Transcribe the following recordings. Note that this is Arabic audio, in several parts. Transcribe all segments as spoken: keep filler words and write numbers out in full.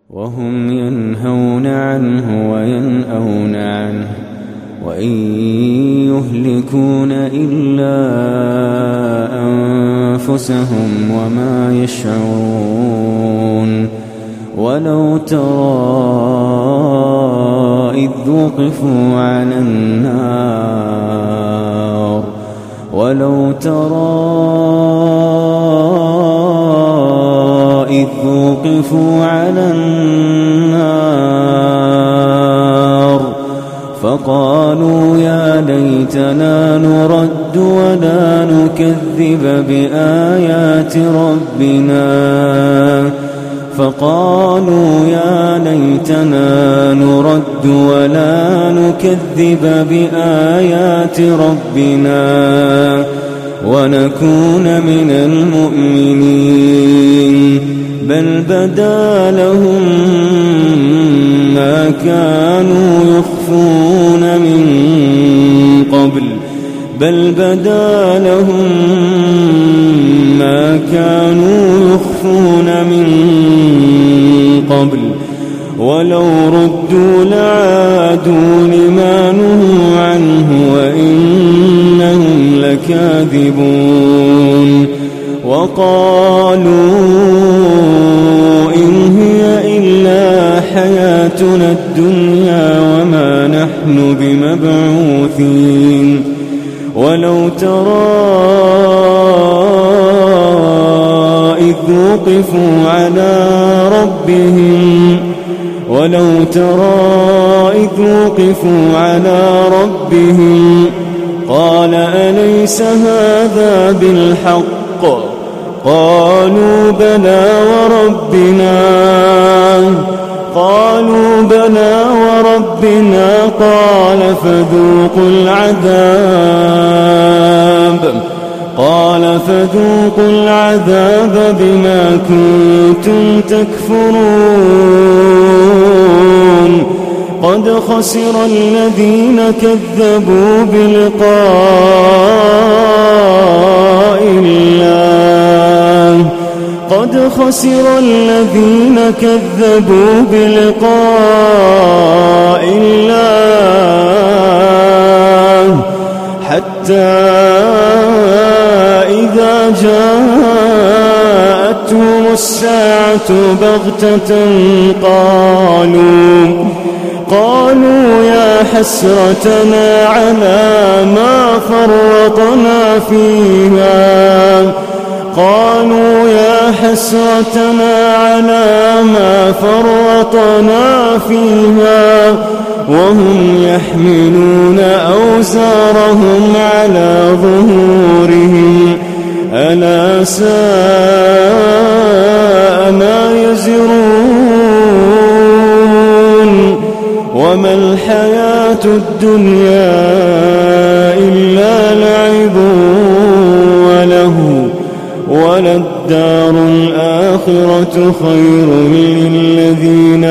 وهم ينهون عنه وينأون عنه وإن يهلكون إلا أنفسهم وما يشعرون. ولو ترى إذ وقفوا على النار ولو ترى إذ وقفوا على النار فقالوا يا ليتنا نرد ولا نكذب بآيات ربنا فقالوا يا ليتنا نرد ولا نكذب بآيات ربنا ونكون من المؤمنين. بل بدا لهم ما كانوا يخفون من قبل بل بدا لهم ما كانوا يخفون من قبل ولو ردوا لعادوا لما نهوا عنه وإنهم لكاذبون. وقالوا إن هي إلا حياتنا الدنيا وما نحن بمبعوثين. ولو ترى إذ وقفوا على ربهم ولو ترى إذ وقفوا على ربهم قال أليس هذا بالحق قالوا بلى وربنا قالوا بلى وربنا قال فذوقوا العذاب قال فذوقوا العذاب بما كنتم تكفرون. قد خسر الذين كذبوا بلقاء الله قد خسر الذين كذبوا بلقاء الله حتى إذا جاءتهم الساعة بغتة قالوا قالوا يا حسرتنا على ما فرطنا فيها قالوا يا حسرتنا على ما فرطنا فيها وهم يحملون أوزارهم على ظهورهم ألا ساء ما يزرون. وما الحياة الدنيا إلا لعب وله وللدار الآخرة خير للذين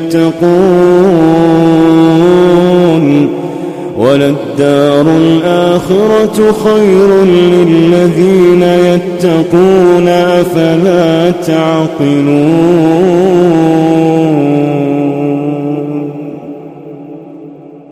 يتقون وللدار الآخرة خير للذين يتقون أفلا تعقلون.